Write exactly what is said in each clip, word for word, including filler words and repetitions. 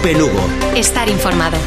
COPE Lugo. Estar informado.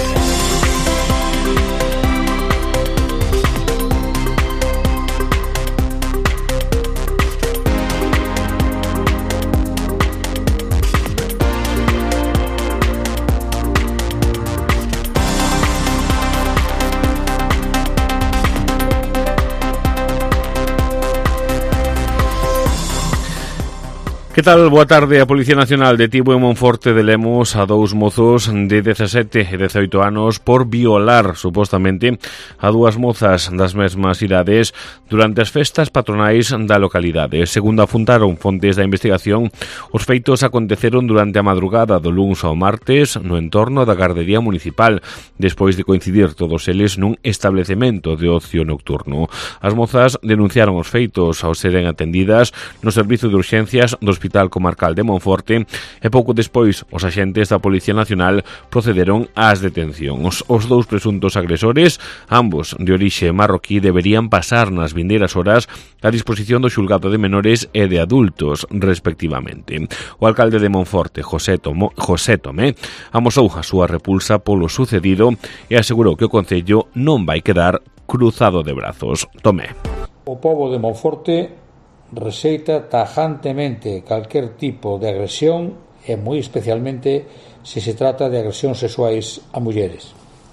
Que tal? Boa tarde. A Policía Nacional detivo en Monforte de Lemos a dous mozos de dezasete e dezaoito anos por violar, supostamente, a dúas mozas das mesmas idades durante as festas patronais da localidade. Segundo apuntaron fontes da investigación, os feitos aconteceron durante a madrugada do luns ao martes no entorno da Gardería Municipal, despois de coincidir todos eles nun establecemento de ocio nocturno. As mozas denunciaron os feitos ao seren atendidas no servizo de urxencias do Hospital Comarcal de Monforte e pouco despois os axentes da Policía Nacional procederon ás detencións. Os dous presuntos agresores, ambos de orixe marroquí, deberían pasar nas vindeiras horas a disposición do xulgado de menores e de adultos, respectivamente. O alcalde de Monforte, José, Tomo, José Tomé, amosou a súa repulsa polo sucedido e asegurou que o Concello non vai quedar cruzado de brazos. Tomé. O pobo de Monforte rexeita tajantemente calquer tipo de agresión e moi especialmente se se trata de agresións sexuais a mulleres.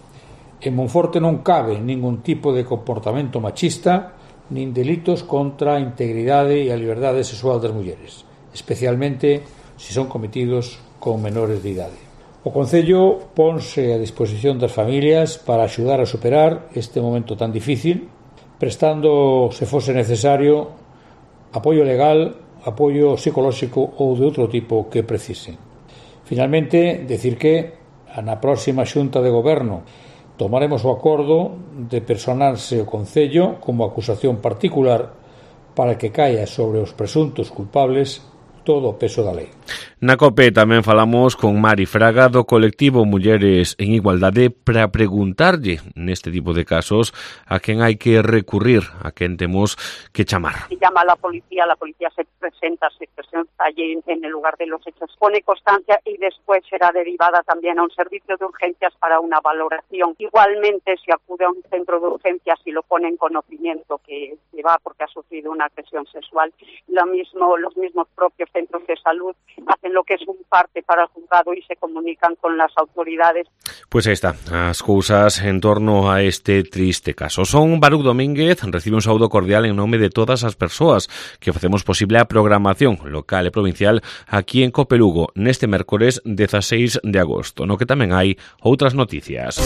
En Monforte non cabe ningún tipo de comportamento machista nin delitos contra a integridade e a liberdade sexual das mulleres, especialmente se son cometidos con menores de idade. O Concello ponse a disposición das familias para axudar a superar este momento tan difícil, prestando, se fose necesario, apoio legal, apoio psicolóxico ou de outro tipo que precisen. Finalmente, decir que na próxima xunta de goberno tomaremos o acordo de personarse o Concello como acusación particular para que caia sobre os presuntos culpables todo o peso da lei. Na COPE tamén falamos con Mari Fraga do colectivo Mulleres en Igualdade para preguntarlle neste tipo de casos a quen hai que recurrir, a quen temos que chamar. Se llama a la policía, la policía se presenta, se presenta allí en el lugar de los hechos, pone constancia y después será derivada también a un servicio de urgencias para una valoración. Igualmente, si acude a un centro de urgencias y lo pone en conocimiento que se va porque ha sufrido una agresión sexual, lo mismo, los mismos propios centros de salud hacen lo que es un parte para el juzgado y se comunican con las autoridades. Pois aí está, as cousas en torno a este triste caso. Son Baruch Domínguez, recibe un saúdo cordial en nome de todas as persoas que facemos posible a programación local e provincial aquí en COPE Lugo neste mércores dezasseis de agosto, no que tamén hai outras noticias.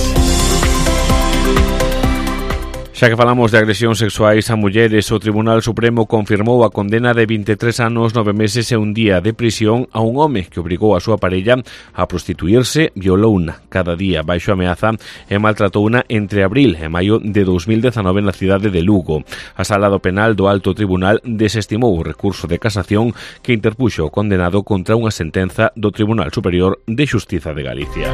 Xa que falamos de agresións sexuais a mulleres, o Tribunal Supremo confirmou a condena de vinte e tres anos, nove meses e un día de prisión a un home que obrigou a súa parella a prostituirse, violouna cada día baixo ameaza e maltratouna entre abril e maio de dos mil dezanove na cidade de Lugo. A Sala do Penal do Alto Tribunal desestimou o recurso de casación que interpuxo o condenado contra unha sentenza do Tribunal Superior de Xustiza de Galicia.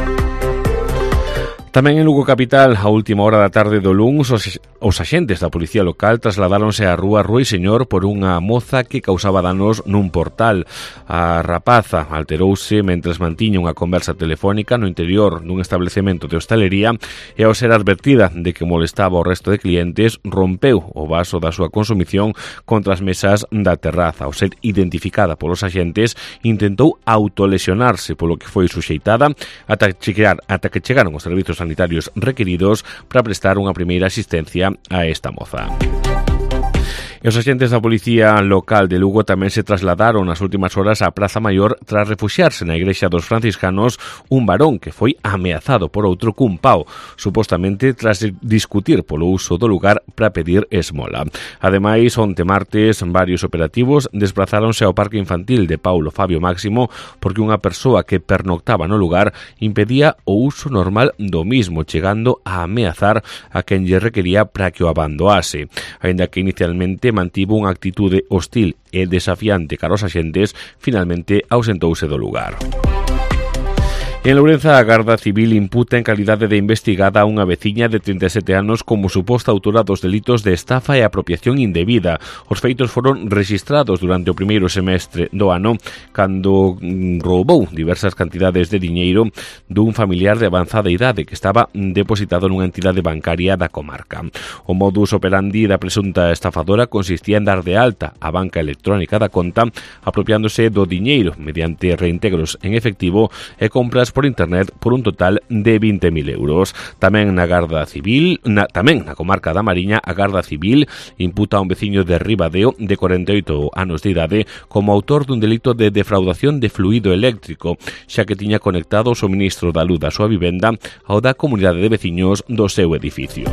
Tamén en Lugo Capital, a última hora da tarde do luns, os, os axentes da Policía Local trasladáronse á rúa Ruiseñor por unha moza que causaba danos nun portal. A rapaza alterouse mentres mantiña unha conversa telefónica no interior dun establecemento de hostalería e ao ser advertida de que molestaba o resto de clientes, rompeu o vaso da súa consumición contra as mesas da terraza. Ao ser identificada polos axentes, intentou autolesionarse, polo que foi suxeitada ata chegar, ata que chegaron os servizos sanitarios requeridos para prestar unha primeira asistencia a esta moza. E os axentes da Policía Local de Lugo tamén se trasladaron nas últimas horas á Praza Maior tras refuxiarse na Igrexa dos Franciscanos un varón que foi ameazado por outro cun pau, supostamente tras discutir polo uso do lugar para pedir esmola. Ademais, onte martes, varios operativos desplazáronse ao Parque Infantil de Paulo Fabio Máximo porque unha persoa que pernoctaba no lugar impedía o uso normal do mismo, chegando a ameazar a quen lle requería para que o abandoase. Aínda que inicialmente mantivo unha actitude hostil e desafiante cara aos axentes, finalmente ausentouse do lugar. En Lourenza, a Garda Civil imputa en calidade de investigada a unha veciña de trinta e sete anos como suposta autora dos delitos de estafa e apropiación indebida. Os feitos foron rexistrados durante o primeiro semestre do ano, cando roubou diversas cantidades de diñeiro dun familiar de avanzada idade que estaba depositado nunha entidade bancaria da comarca. O modus operandi da presunta estafadora consistía en dar de alta a banca electrónica da conta, apropiándose do diñeiro mediante reintegros en efectivo e compras por internet por un total de vinte mil euros. Tamén na Garda Civil, na, tamén na comarca da Mariña, a Garda Civil imputa a un veciño de Ribadeo de corenta e oito anos de idade como autor dun delito de defraudación de fluido eléctrico, xa que tiña conectado o suministro da luz da súa vivenda ao da comunidade de veciños do seu edificio.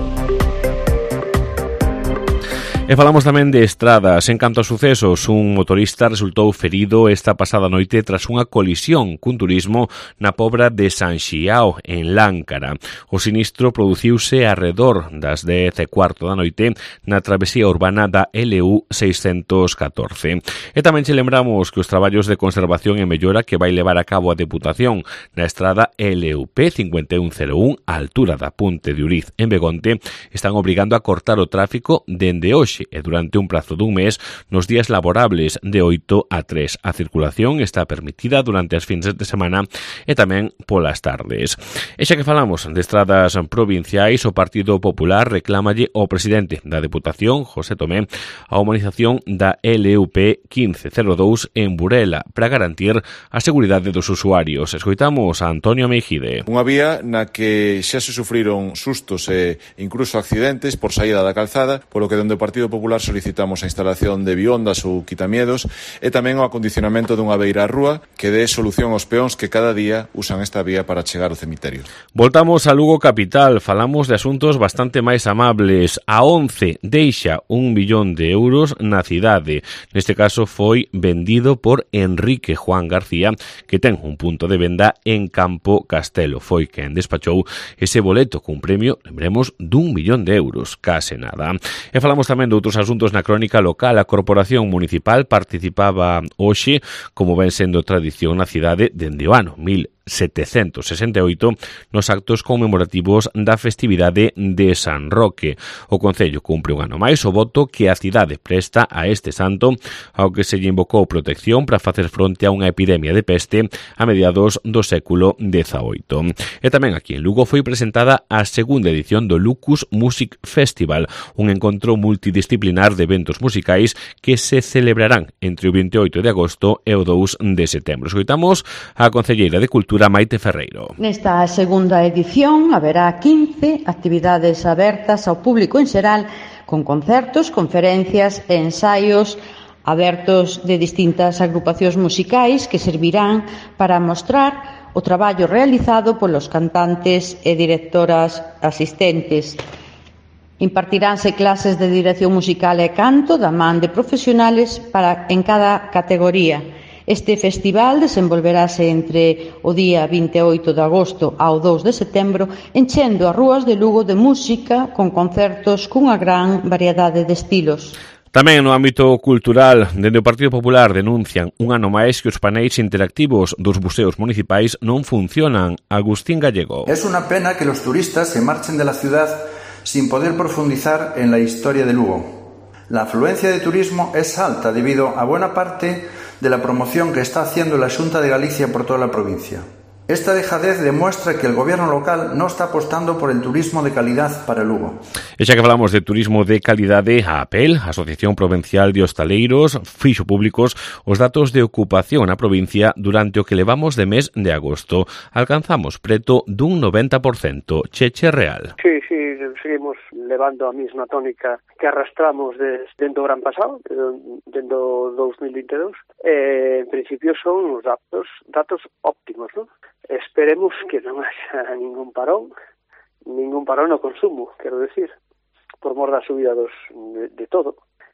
E falamos tamén de estradas. En canto a sucesos, un motorista resultou ferido esta pasada noite tras unha colisión cun turismo na Pobra de San Xiao, en Láncara. O sinistro produciuse arredor das dez e cuarto da noite na travesía urbana da L U seiscentos catorce. E tamén che lembramos que os traballos de conservación e mellora que vai levar a cabo a Deputación na estrada L U P cincuenta e un cero un, á altura da Punte de Uriz, en Begonte, están obrigando a cortar o tráfico dende hoxe e durante un prazo dun mes nos días laborables de oito a tres. A circulación está permitida durante as fins de semana e tamén polas tardes. E xa que falamos de estradas provinciais, o Partido Popular reclámalle ao presidente da Deputación, José Tomé, a humanización da L U P quince cero dous en Burela para garantir a seguridade dos usuarios. Escoitamos a Antonio Meijide. Unha vía na que xa se sufriron sustos e incluso accidentes por saída da calzada, polo que dende o Partido Popular solicitamos a instalación de biondas ou quitamiedos e tamén o acondicionamento dunha beira á rúa que dé solución aos peóns que cada día usan esta vía para chegar ao cemiterio. Voltamos a Lugo capital, falamos de asuntos bastante máis amables. A once deixa un millón de euros na cidade. Neste caso foi vendido por Enrique Juan García, que ten un punto de venda en Campo Castelo. Foi quen despachou ese boleto cun premio, lembremos, dun millón de euros, case nada. E falamos tamén de outros asuntos na crónica local. A Corporación Municipal participaba hoxe, como ven sendo tradición na cidade, dende o ano mil setecentos sesenta e oito nos actos conmemorativos da festividade de San Roque. O Concello cumpre un ano máis o voto que a cidade presta a este santo, ao que se lle invocou protección para facer fronte a unha epidemia de peste a mediados do século dezaoito. E tamén aquí en Lugo foi presentada a segunda edición do Lucus Music Festival, un encontro multidisciplinar de eventos musicais que se celebrarán entre o vinte e oito de agosto e o dous de setembro. Escoitamos a concelleira de Cultura Maite Ferreiro. Nesta segunda edición haberá quince actividades abertas ao público en xeral, con concertos, conferencias e ensaios abertos de distintas agrupacións musicais que servirán para mostrar o traballo realizado polos cantantes e directoras asistentes. Impartiránse clases de dirección musical e canto da man de profesionales para en cada categoría. Este festival desenvolverase entre o día vinte e oito de agosto ao dous de setembro, enchendo as rúas de Lugo de música con concertos cunha gran variedade de estilos. Tamén no ámbito cultural, dende o Partido Popular denuncian un ano máis que os paneis interactivos dos museos municipais non funcionan. Agustín Gallego. Es una pena que los turistas se marchen de la ciudad sin poder profundizar en la historia de Lugo. La afluencia de turismo es alta debido a buena parte de la promoción que está haciendo la Xunta de Galicia por toda la provincia. Esta dejadez demuestra que el gobierno local no está apostando por el turismo de calidad para Lugo. E xa que falamos de turismo de calidade, a APEL, a Asociación Provincial de Hostaleiros, fixo públicos os datos de ocupación na provincia durante o que levamos de mes de agosto. Alcanzamos preto dun noventa por cento. Cheche Real. Sí, sí, seguimos levando a mesma tónica que arrastramos desde o gran pasado, desde o dous mil vinte e dous. Eh, en principio son os datos, datos óptimos, ¿no? Esperemos que non haxa ningún parón, ningún parón no consumo, quero decir, por mor da subida dos, de, de todo.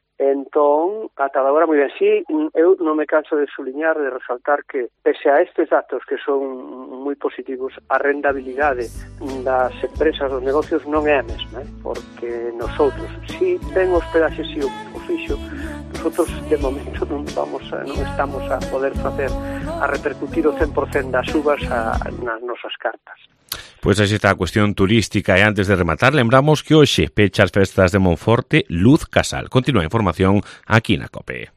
Entón, ata agora moi ben, sí, eu non me canso de suliñar, de resaltar que, pese a estes datos que son moi positivos, a rendabilidade das empresas, dos negocios non é a mesma, eh? Porque nosotros, si ten hospedaxe, si o fixo, nosotros de momento non vamos a, non estamos a poder facer a repercutir o cen por cento das uvas a, nas nosas cartas. Pois aí está a cuestión turística e antes de rematar lembramos que hoxe pecha as festas de Monforte Luz Casal. Continúa a información aquí na COPE.